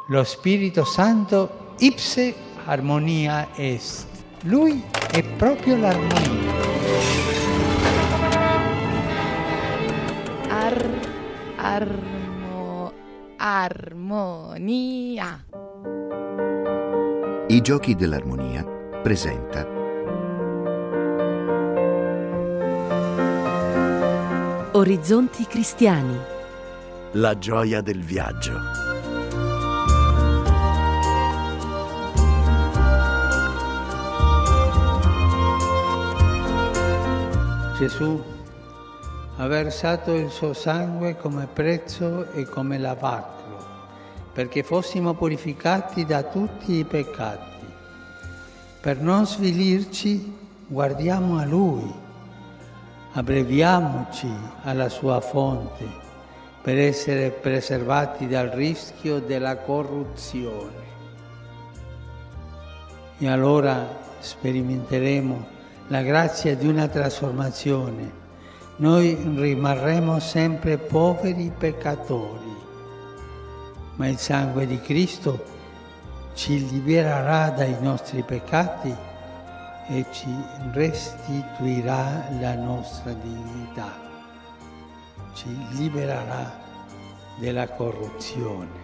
Lo Spirito Santo ipse armonia est. Lui è proprio l'armonia. Armonia. I Giochi dell'Armonia presenta Orizzonti cristiani. La gioia del viaggio. Gesù ha versato il suo sangue come prezzo e come lavacro, perché fossimo purificati da tutti i peccati. Per non svilirci, guardiamo a Lui, abbreviamoci alla sua fonte, per essere preservati dal rischio della corruzione. E allora sperimenteremo la grazia di una trasformazione. Noi rimarremo sempre poveri peccatori, ma il sangue di Cristo ci libererà dai nostri peccati e ci restituirà la nostra dignità, ci libererà della corruzione.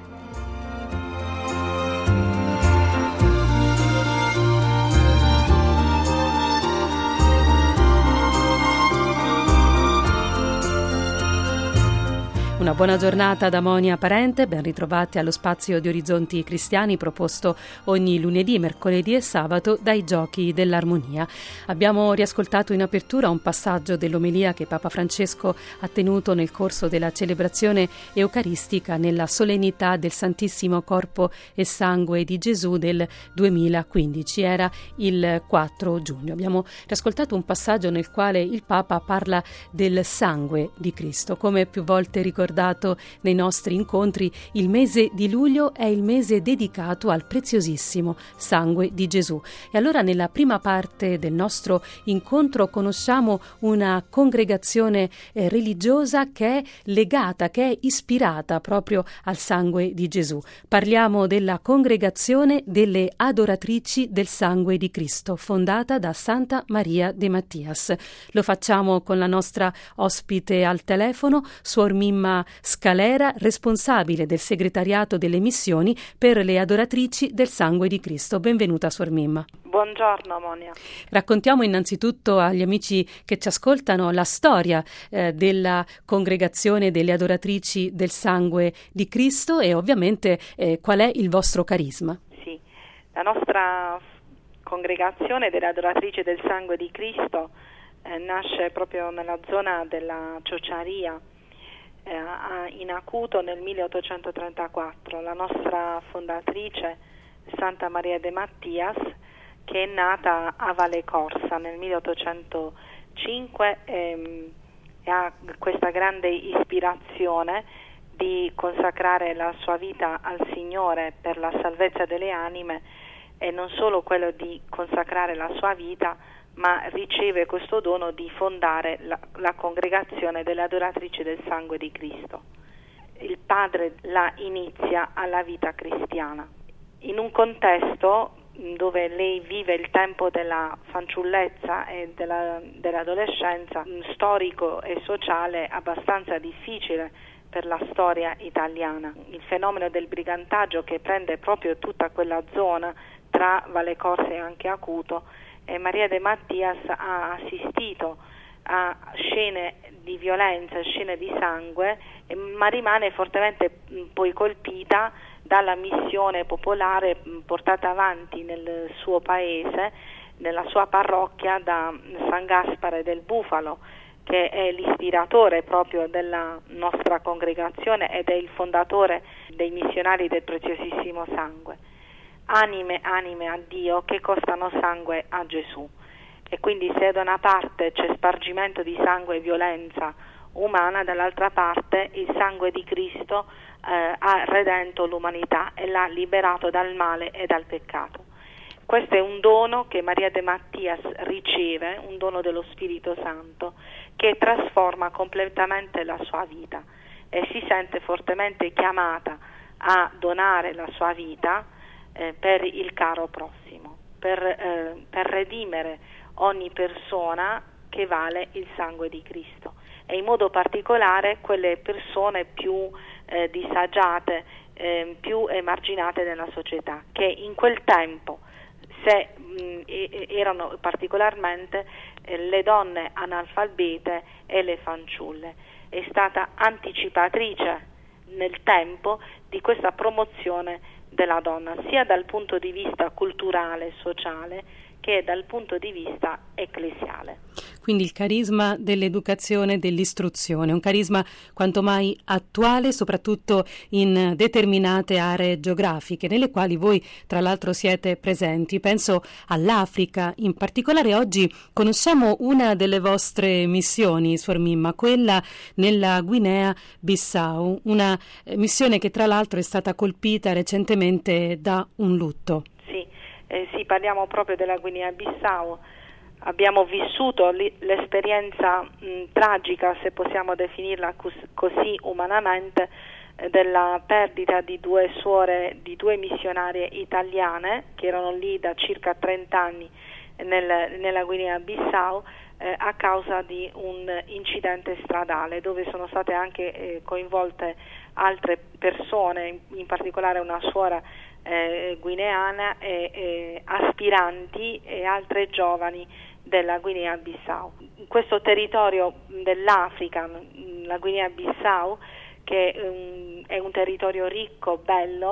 Una buona giornata da Monia Parente, ben ritrovati allo spazio di Orizzonti Cristiani proposto ogni lunedì, mercoledì e sabato dai Giochi dell'Armonia. Abbiamo riascoltato in apertura un passaggio dell'omelia che Papa Francesco ha tenuto nel corso della celebrazione eucaristica nella solennità del Santissimo Corpo e Sangue di Gesù del 2015. Era il 4 giugno. Abbiamo riascoltato un passaggio nel quale il Papa parla del sangue di Cristo. Come più volte ricordato nei nostri incontri, il mese di luglio è il mese dedicato al preziosissimo sangue di Gesù. E allora nella prima parte del nostro incontro conosciamo una congregazione religiosa che è legata, che è ispirata proprio al sangue di Gesù. Parliamo della Congregazione delle Adoratrici del Sangue di Cristo, fondata da Santa Maria de Mattias. Lo facciamo con la nostra ospite al telefono, Suor Mimma Scalera, responsabile del segretariato delle missioni per le adoratrici del sangue di Cristo. Benvenuta, Suor Mimma. Buongiorno, Monia. Raccontiamo innanzitutto agli amici che ci ascoltano la storia della congregazione delle adoratrici del sangue di Cristo e ovviamente qual è il vostro carisma. Sì, la nostra congregazione delle adoratrici del sangue di Cristo nasce proprio nella zona della Ciociaria, in Acuto nel 1834. La nostra fondatrice Santa Maria de Mattias, che è nata a Valle Corsa nel 1805, e ha questa grande ispirazione di consacrare la sua vita al Signore per la salvezza delle anime, e non solo quello di consacrare la sua vita, ma riceve questo dono di fondare la congregazione delle adoratrici del sangue di Cristo. Il padre la inizia alla vita cristiana. In un contesto dove lei vive il tempo della fanciullezza e dell'adolescenza, storico e sociale abbastanza difficile per la storia italiana. Il fenomeno del brigantaggio che prende proprio tutta quella zona tra Valle Corsa e anche Acuto, e Maria de Mattias ha assistito a scene di violenza, scene di sangue, ma rimane fortemente poi colpita dalla missione popolare portata avanti nel suo paese, nella sua parrocchia, da San Gaspare del Bufalo, che è l'ispiratore proprio della nostra congregazione ed è il fondatore dei missionari del preziosissimo sangue. Anime a Dio che costano sangue a Gesù. E quindi se da una parte c'è spargimento di sangue e violenza umana, dall'altra parte il sangue di Cristo ha redento l'umanità e l'ha liberato dal male e dal peccato. Questo è un dono che Maria de Mattias riceve, un dono dello Spirito Santo, che trasforma completamente la sua vita, e si sente fortemente chiamata a donare la sua vita per il caro prossimo, per redimere ogni persona che vale il sangue di Cristo, e in modo particolare quelle persone più disagiate, più emarginate nella società, che in quel tempo erano particolarmente le donne analfabete e le fanciulle. È stata anticipatrice nel tempo di questa promozione della donna, sia dal punto di vista culturale e sociale che dal punto di vista ecclesiale. Quindi il carisma dell'educazione e dell'istruzione, un carisma quanto mai attuale, soprattutto in determinate aree geografiche nelle quali voi tra l'altro siete presenti. Penso all'Africa in particolare. Oggi conosciamo una delle vostre missioni, Suor Mimma, quella nella Guinea-Bissau, una missione che tra l'altro è stata colpita recentemente da un lutto. Sì, parliamo proprio della Guinea-Bissau. Abbiamo vissuto l'esperienza tragica, se possiamo definirla così umanamente, della perdita di due suore, di due missionarie italiane che erano lì da circa 30 anni nella Guinea-Bissau a causa di un incidente stradale dove sono state anche coinvolte altre persone, in particolare una suora guineana e aspiranti e altre giovani della Guinea-Bissau. Questo territorio dell'Africa, la Guinea-Bissau, che è un territorio ricco,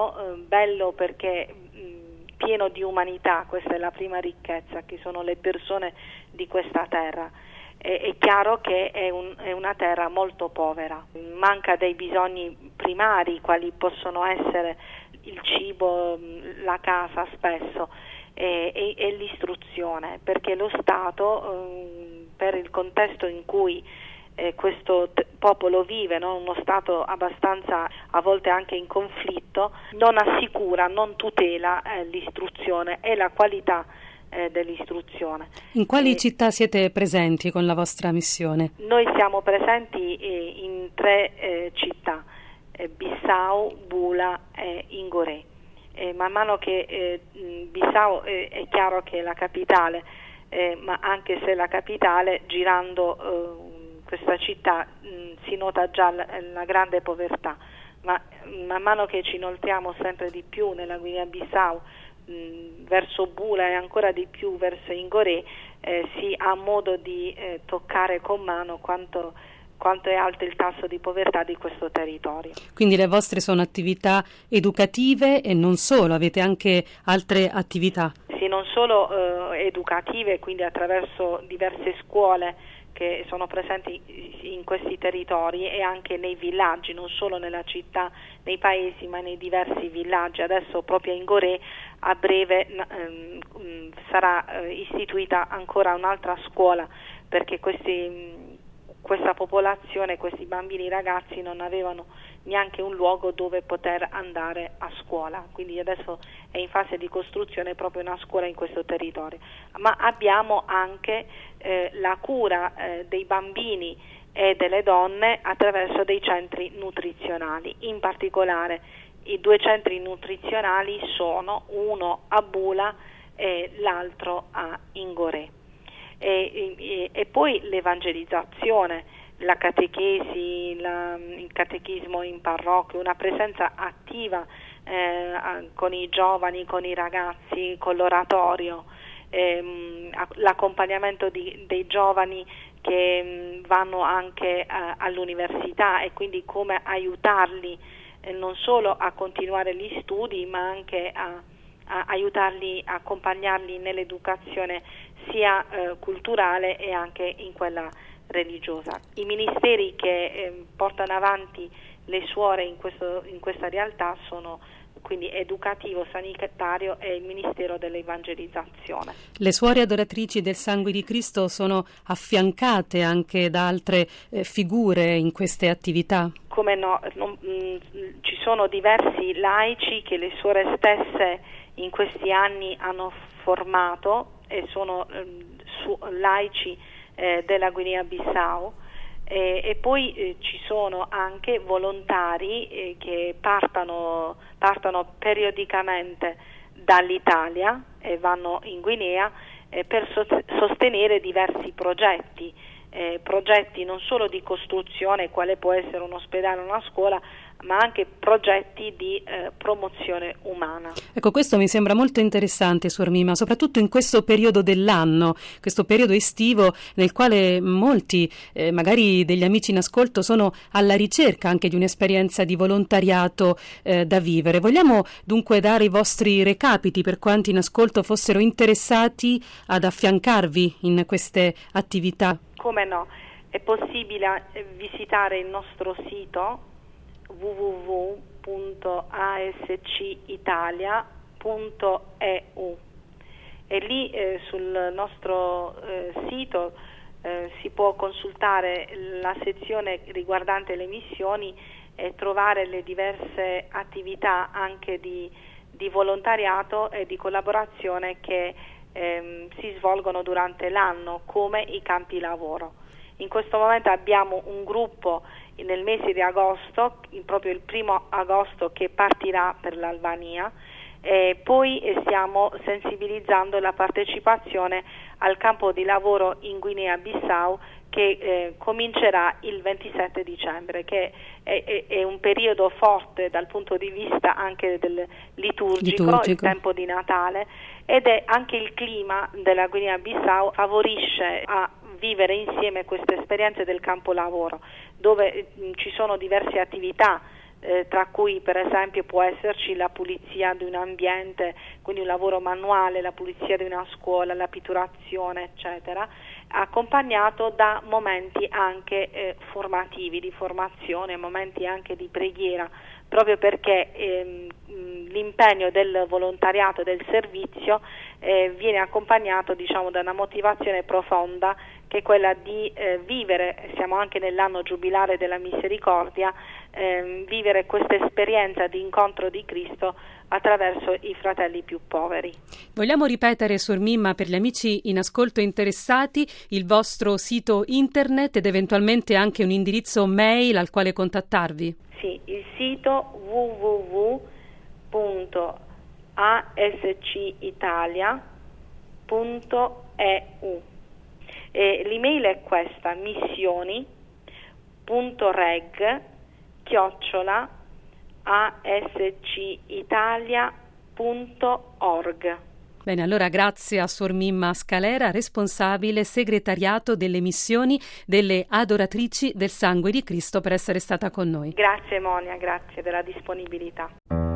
bello perché pieno di umanità, questa è la prima ricchezza, che sono le persone di questa terra. È chiaro che è una terra molto povera, manca dei bisogni primari quali possono essere il cibo, la casa spesso e l'istruzione, perché lo Stato, per il contesto in cui questo popolo vive, no? Uno Stato abbastanza a volte anche in conflitto, non assicura, non tutela l'istruzione e la qualità dell'istruzione. In quali città siete presenti con la vostra missione? Noi siamo presenti in 3 città, Bissau, Bula e Ingoré. Man mano che Bissau è chiaro che è la capitale, ma anche se è la capitale, girando questa città si nota già la grande povertà, ma man mano che ci inoltriamo sempre di più nella Guinea-Bissau, verso Bula e ancora di più verso Ingoré, si ha modo di toccare con mano quanto è alto il tasso di povertà di questo territorio. Quindi le vostre sono attività educative e non solo, avete anche altre attività? Sì, non solo educative, quindi attraverso diverse scuole che sono presenti in questi territori e anche nei villaggi, non solo nella città, nei paesi, ma nei diversi villaggi. Adesso proprio a Ingoré a breve sarà istituita ancora un'altra scuola, perché questa popolazione, questi bambini e ragazzi non avevano neanche un luogo dove poter andare a scuola, quindi adesso è in fase di costruzione proprio una scuola in questo territorio. Ma abbiamo anche la cura dei bambini e delle donne attraverso dei centri nutrizionali. In particolare i 2 centri nutrizionali sono uno a Bula e l'altro a Ingoré. E poi l'evangelizzazione, la catechesi, il catechismo in parrocchia, una presenza attiva con i giovani, con i ragazzi, con l'oratorio, l'accompagnamento dei giovani che vanno anche all'università, e quindi come aiutarli non solo a continuare gli studi, ma anche a aiutarli, accompagnarli nell'educazione sia culturale e anche in quella religiosa. I ministeri che portano avanti le suore in questa realtà sono quindi educativo, sanitario e il Ministero dell'Evangelizzazione. Le suore adoratrici del sangue di Cristo sono affiancate anche da altre figure in queste attività? Come no, ci sono diversi laici che le suore stesse in questi anni hanno formato e sono laici della Guinea-Bissau, E poi ci sono anche volontari che partono periodicamente dall'Italia e vanno in Guinea per sostenere diversi progetti non solo di costruzione, quale può essere un ospedale o una scuola, ma anche progetti di promozione umana. Ecco, questo mi sembra molto interessante, Suor Mimma, soprattutto in questo periodo dell'anno, questo periodo estivo nel quale molti, magari degli amici in ascolto, sono alla ricerca anche di un'esperienza di volontariato da vivere. Vogliamo dunque dare i vostri recapiti per quanti in ascolto fossero interessati ad affiancarvi in queste attività? Come no, è possibile visitare il nostro sito www.ascitalia.eu e lì sul nostro sito si può consultare la sezione riguardante le missioni e trovare le diverse attività anche di volontariato e di collaborazione che si svolgono durante l'anno, come i campi lavoro. In questo momento abbiamo un gruppo nel mese di agosto, proprio il 1 agosto, che partirà per l'Albania, e poi stiamo sensibilizzando la partecipazione al campo di lavoro in Guinea-Bissau che comincerà il 27 dicembre, che è un periodo forte dal punto di vista anche del liturgico, il tempo di Natale, ed è anche il clima della Guinea-Bissau favorisce a vivere insieme queste esperienze del campo lavoro, dove ci sono diverse attività, tra cui per esempio può esserci la pulizia di un ambiente, quindi un lavoro manuale, la pulizia di una scuola, la pitturazione, eccetera, accompagnato da momenti anche formativi, di formazione, momenti anche di preghiera, proprio perché l'impegno del volontariato, del servizio, viene accompagnato, diciamo, da una motivazione profonda, che è quella di vivere, siamo anche nell'anno giubilare della misericordia, vivere questa esperienza di incontro di Cristo attraverso i fratelli più poveri. Vogliamo ripetere, Suor Mimma, per gli amici in ascolto interessati, il vostro sito internet ed eventualmente anche un indirizzo mail al quale contattarvi? Sì, il sito www.ascitalia.eu e l'email è questa: missioni.reg@ascitalia.org. Bene, allora grazie a Suor Mimma Scalera, responsabile segretariato delle missioni delle Adoratrici del Sangue di Cristo, per essere stata con noi. Grazie Monia, grazie della disponibilità.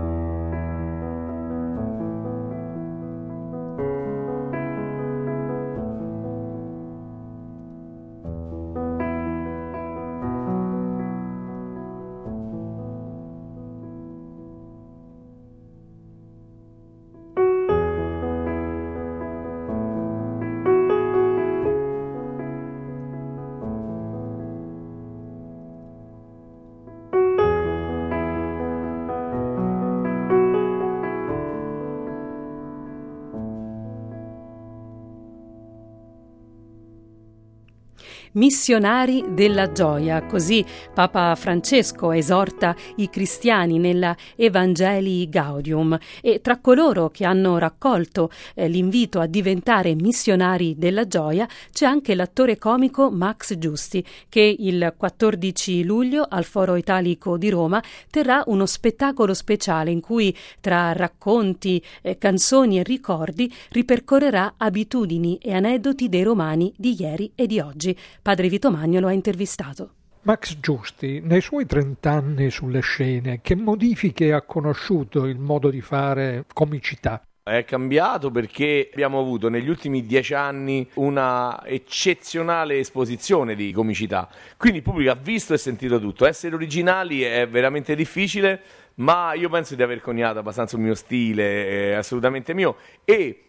Missionari della gioia, così Papa Francesco esorta i cristiani nella Evangelii Gaudium, e tra coloro che hanno raccolto l'invito a diventare missionari della gioia c'è anche l'attore comico Max Giusti, che il 14 luglio al Foro Italico di Roma terrà uno spettacolo speciale in cui tra racconti, canzoni e ricordi ripercorrerà abitudini e aneddoti dei romani di ieri e di oggi. Padre Vito Magno lo ha intervistato. Max Giusti, nei suoi 30 anni sulle scene, che modifiche ha conosciuto il modo di fare comicità? È cambiato perché abbiamo avuto negli ultimi 10 anni una eccezionale esposizione di comicità, quindi il pubblico ha visto e sentito tutto. Essere originali è veramente difficile, ma io penso di aver coniato abbastanza un mio stile, assolutamente mio, e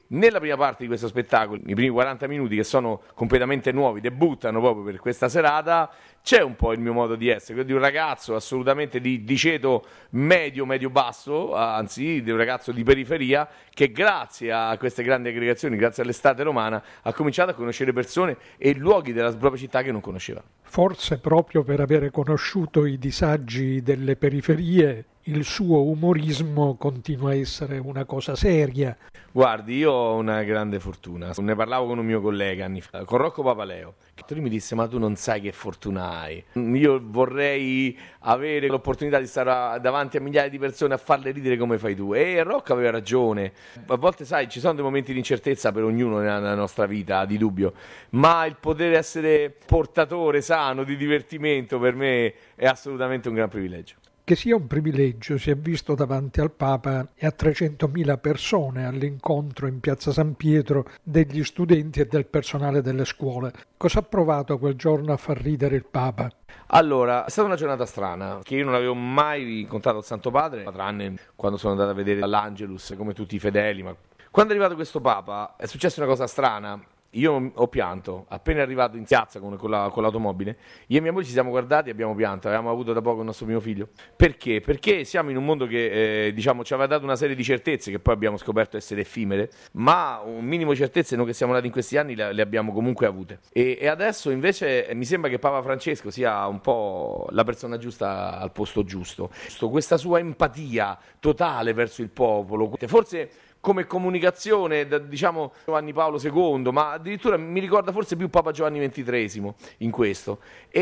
nella prima parte di questo spettacolo, i primi 40 minuti che sono completamente nuovi, debuttano proprio per questa serata, c'è un po' il mio modo di essere, quello di un ragazzo assolutamente di ceto medio-basso, anzi di un ragazzo di periferia che grazie a queste grandi aggregazioni, grazie all'estate romana, ha cominciato a conoscere persone e luoghi della propria città che non conosceva. Forse proprio per avere conosciuto i disagi delle periferie, il suo umorismo continua a essere una cosa seria. Guardi, io ho una grande fortuna, ne parlavo con un mio collega anni fa, con Rocco Papaleo, che lui mi disse: ma tu non sai che fortuna hai, io vorrei avere l'opportunità di stare davanti a migliaia di persone a farle ridere come fai tu. E Rocco aveva ragione, a volte sai ci sono dei momenti di incertezza per ognuno nella nostra vita, di dubbio, ma il poter essere portatore sano di divertimento per me è assolutamente un gran privilegio. Che sia un privilegio si è visto davanti al Papa e a 300.000 persone all'incontro in piazza San Pietro degli studenti e del personale delle scuole. Cosa ha provato quel giorno a far ridere il Papa? Allora, è stata una giornata strana, che io non avevo mai incontrato il Santo Padre, tranne quando sono andato a vedere l'Angelus, come tutti i fedeli. Ma quando è arrivato questo Papa è successa una cosa strana. Io ho pianto, appena arrivato in piazza con l'automobile, io e mia moglie ci siamo guardati e abbiamo pianto, avevamo avuto da poco il nostro primo figlio. Perché? Perché siamo in un mondo che ci aveva dato una serie di certezze che poi abbiamo scoperto essere effimere, ma un minimo di certezze noi che siamo nati in questi anni le abbiamo comunque avute. E adesso invece mi sembra che Papa Francesco sia un po' la persona giusta al posto giusto. Questa sua empatia totale verso il popolo, forse come comunicazione, diciamo Giovanni Paolo II, ma addirittura mi ricorda forse più Papa Giovanni XXIII in questo,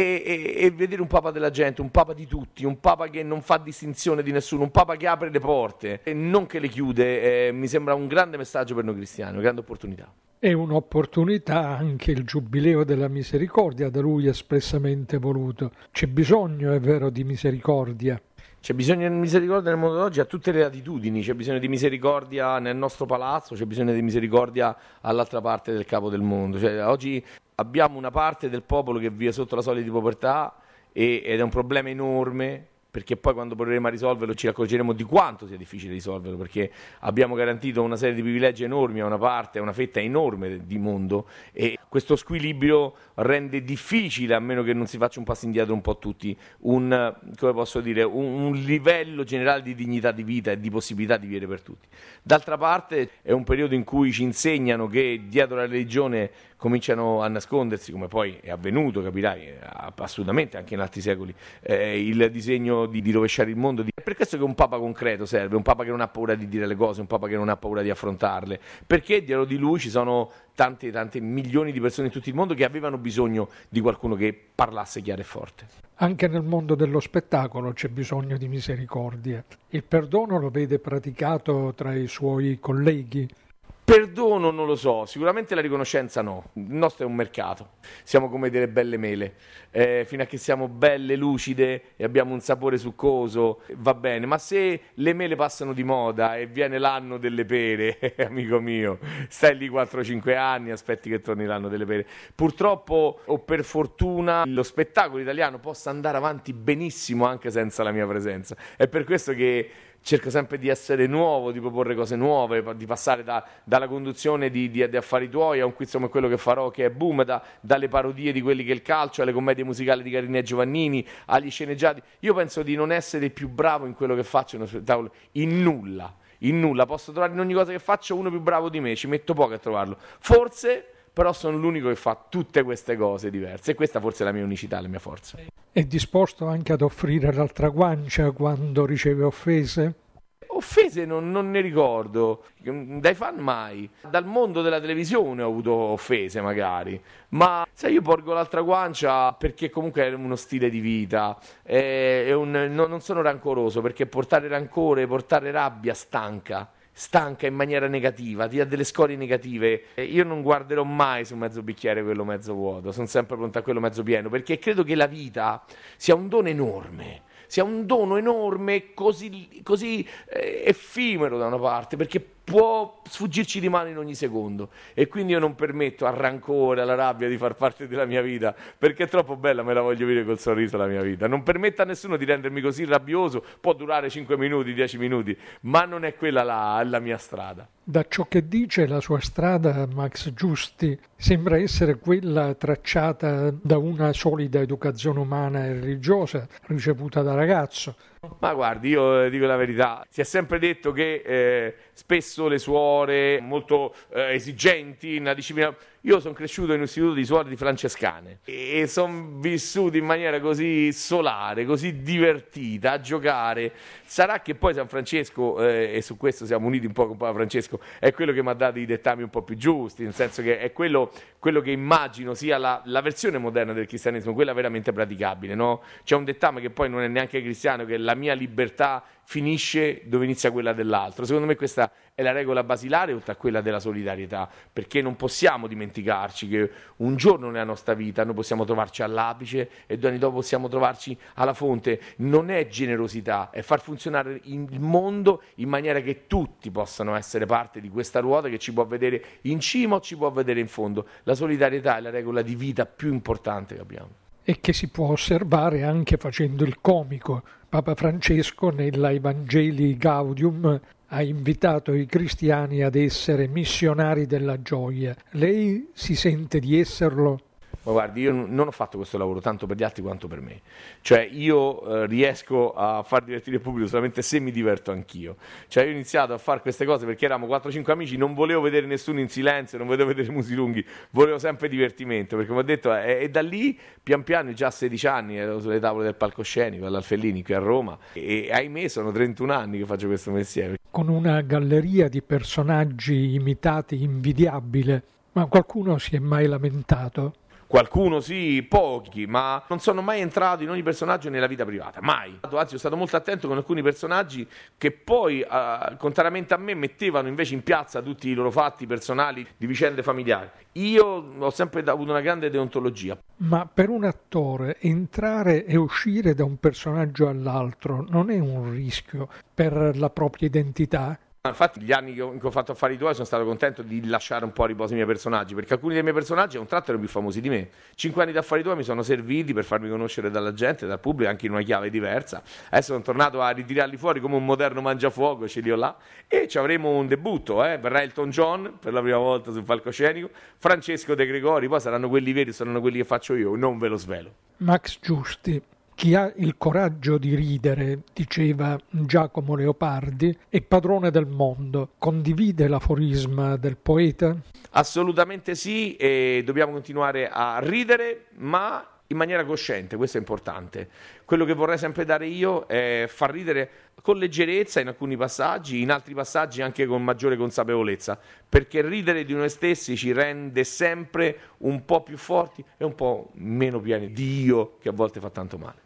e vedere un Papa della gente, un Papa di tutti, un Papa che non fa distinzione di nessuno, un Papa che apre le porte e non che le chiude, mi sembra un grande messaggio per noi cristiani, una grande opportunità. È un'opportunità anche il Giubileo della Misericordia, da lui espressamente voluto. C'è bisogno, è vero, di misericordia. C'è bisogno di misericordia nel mondo d'oggi a tutte le latitudini, c'è bisogno di misericordia nel nostro palazzo, c'è bisogno di misericordia all'altra parte del capo del mondo. Cioè, oggi abbiamo una parte del popolo che vive sotto la soglia di povertà ed è un problema enorme, perché poi quando proveremo a risolverlo ci accorgeremo di quanto sia difficile risolverlo, perché abbiamo garantito una serie di privilegi enormi a una parte, a una fetta enorme di mondo, e questo squilibrio rende difficile, a meno che non si faccia un passo indietro un po' tutti, un livello generale di dignità di vita e di possibilità di vivere per tutti. D'altra parte è un periodo in cui ci insegnano che dietro la religione cominciano a nascondersi, come poi è avvenuto, capirai, assolutamente anche in altri secoli, il disegno di rovesciare il mondo. È per questo che un Papa concreto serve, un Papa che non ha paura di dire le cose, un Papa che non ha paura di affrontarle, perché dietro di lui ci sono tante milioni di persone in tutto il mondo che avevano bisogno di qualcuno che parlasse chiaro e forte. Anche nel mondo dello spettacolo c'è bisogno di misericordia. Il perdono lo vede praticato tra i suoi colleghi? Perdono non lo so, sicuramente la riconoscenza no, il nostro è un mercato, siamo come delle belle mele, fino a che siamo belle, lucide e abbiamo un sapore succoso va bene, ma se le mele passano di moda e viene l'anno delle pere, amico mio, stai lì 4-5 anni, aspetti che torni l'anno delle pere. Purtroppo o per fortuna lo spettacolo italiano possa andare avanti benissimo anche senza la mia presenza, è per questo che cerco sempre di essere nuovo, di proporre cose nuove, di passare dalla conduzione di Affari Tuoi a un quiz come quello che farò, che è boom, dalle parodie di quelli che è il calcio, alle commedie musicali di Carina e Giovannini, agli sceneggiati. Io penso di non essere il più bravo in quello che faccio in uno spettacolo, in nulla. Posso trovare in ogni cosa che faccio uno più bravo di me, ci metto poco a trovarlo. Forse, però sono l'unico che fa tutte queste cose diverse e questa forse è la mia unicità, la mia forza. È disposto anche ad offrire l'altra guancia quando riceve offese? Offese non ne ricordo, dai fan mai, dal mondo della televisione ho avuto offese magari, ma sai, io porgo l'altra guancia perché comunque è uno stile di vita, non sono rancoroso, perché portare rancore, portare rabbia stanca in maniera negativa, ti dà delle scorie negative. Io non guarderò mai su mezzo bicchiere quello mezzo vuoto, sono sempre pronto a quello mezzo pieno, perché credo che la vita sia un dono enorme, così effimero da una parte, perché può sfuggirci di mano in ogni secondo, e quindi io non permetto al rancore, alla rabbia di far parte della mia vita, perché è troppo bella, me la voglio vivere col sorriso la mia vita. Non permetto a nessuno di rendermi così rabbioso, può durare 5 minuti, 10 minuti, ma non è quella la mia strada. Da ciò che dice, la sua strada, Max Giusti, sembra essere quella tracciata da una solida educazione umana e religiosa ricevuta da ragazzo. Ma guardi, io dico la verità, si è sempre detto che spesso le suore molto esigenti, una disciplina. Io sono cresciuto in un istituto di suore di francescane e sono vissuto in maniera così solare, così divertita, a giocare. Sarà che poi San Francesco, e su questo siamo uniti un po' con Papa Francesco, è quello che mi ha dato i dettami un po' più giusti, nel senso che è quello che immagino sia la versione moderna del cristianesimo, quella veramente praticabile, no? C'è un dettame che poi non è neanche cristiano, che la mia libertà finisce dove inizia quella dell'altro. Secondo me questa è la regola basilare, oltre a quella della solidarietà, perché non possiamo dimenticarci che un giorno nella nostra vita noi possiamo trovarci all'apice e 2 anni dopo possiamo trovarci alla fonte. Non è generosità, è far funzionare il mondo in maniera che tutti possano essere parte di questa ruota che ci può vedere in cima o ci può vedere in fondo. La solidarietà è la regola di vita più importante che abbiamo. E che si può osservare anche facendo il comico. Papa Francesco nella Evangelii Gaudium ha invitato i cristiani ad essere missionari della gioia. Lei si sente di esserlo? Ma guardi, io non ho fatto questo lavoro tanto per gli altri quanto per me. Cioè io riesco a far divertire il pubblico solamente se mi diverto anch'io. Cioè io ho iniziato a fare queste cose perché eravamo 4-5 amici, non volevo vedere nessuno in silenzio, non volevo vedere musi lunghi, volevo sempre divertimento, perché mi ho detto, e da lì pian piano, già a 16 anni ero sulle tavole del palcoscenico all'Alfellini qui a Roma, e ahimè sono 31 anni che faccio questo mestiere. Con una galleria di personaggi imitati invidiabile, ma qualcuno si è mai lamentato? Qualcuno sì, pochi, ma non sono mai entrato in ogni personaggio nella vita privata, mai. Anzi, sono stato molto attento con alcuni personaggi che poi, contrariamente a me, mettevano invece in piazza tutti i loro fatti personali di vicende familiari. Io ho sempre avuto una grande deontologia. Ma per un attore entrare e uscire da un personaggio all'altro non è un rischio per la propria identità? Infatti gli anni che ho fatto Affari tuoi sono stato contento di lasciare un po' a riposo i miei personaggi, perché alcuni dei miei personaggi a un tratto erano più famosi di me. 5 anni di Affari tuoi mi sono serviti per farmi conoscere dalla gente, dal pubblico, anche in una chiave diversa. Adesso sono tornato a ritirarli fuori come un moderno mangiafuoco, ce li ho là, e ci avremo un debutto, verrà Elton John per la prima volta sul palcoscenico, Francesco De Gregori, poi saranno quelli veri, saranno quelli che faccio io, non ve lo svelo. Max Giusti. Chi ha il coraggio di ridere, diceva Giacomo Leopardi, è padrone del mondo. Condivide l'aforisma del poeta? Assolutamente sì, e dobbiamo continuare a ridere, ma in maniera cosciente, questo è importante. Quello che vorrei sempre dare io è far ridere con leggerezza in alcuni passaggi, in altri passaggi anche con maggiore consapevolezza, perché ridere di noi stessi ci rende sempre un po' più forti e un po' meno pieni di io, che a volte fa tanto male.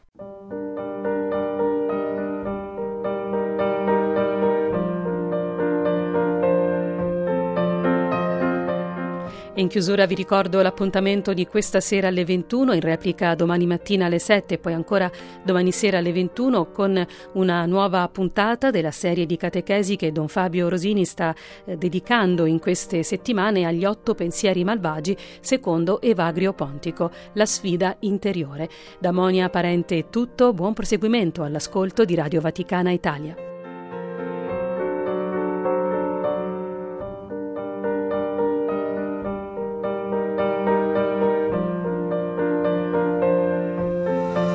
In chiusura vi ricordo l'appuntamento di questa sera alle 21, in replica domani mattina alle 7 e poi ancora domani sera alle 21 con una nuova puntata della serie di catechesi che Don Fabio Rosini sta dedicando in queste settimane agli 8 pensieri malvagi secondo Evagrio Pontico, la sfida interiore. Da Monia Parente è tutto, buon proseguimento all'ascolto di Radio Vaticana Italia.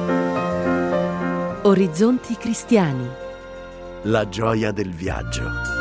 Orizzonti cristiani. La gioia del viaggio.